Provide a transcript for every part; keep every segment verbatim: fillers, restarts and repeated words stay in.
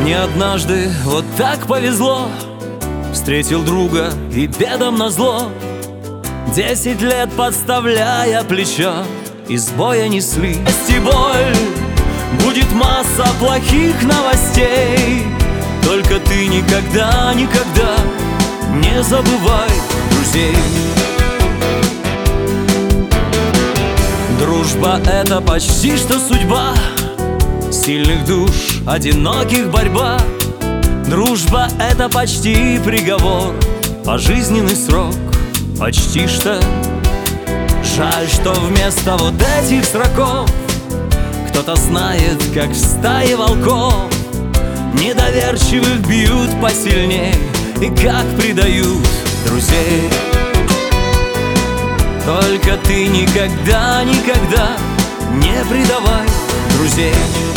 Мне однажды вот так повезло, встретил друга и бедам назло. Десять лет подставляя плечо, из боя несли. Есть и боль, будет масса плохих новостей, только ты никогда, никогда не забывай друзей. Дружба — это почти что судьба, сильных душ, одиноких борьба. Дружба — это почти приговор, пожизненный срок, почти что. Жаль, что вместо вот этих сроков кто-то знает, как в стае волков недоверчивых бьют посильней и как предают друзей. Только ты никогда, никогда не предавай друзей.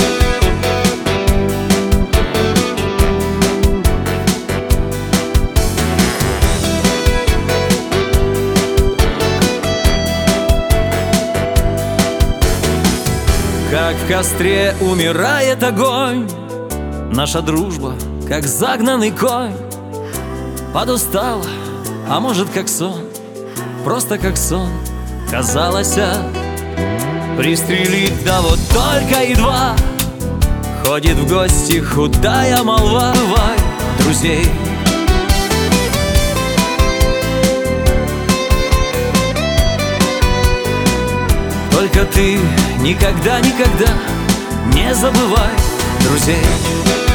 Как в костре умирает огонь, наша дружба, как загнанный конь. Подустала, а может как сон, просто как сон. Казалось, а пристрелить, да вот только едва. Ходит в гости худая молва. Бывай друзей. Только ты никогда, никогда не забывай друзей.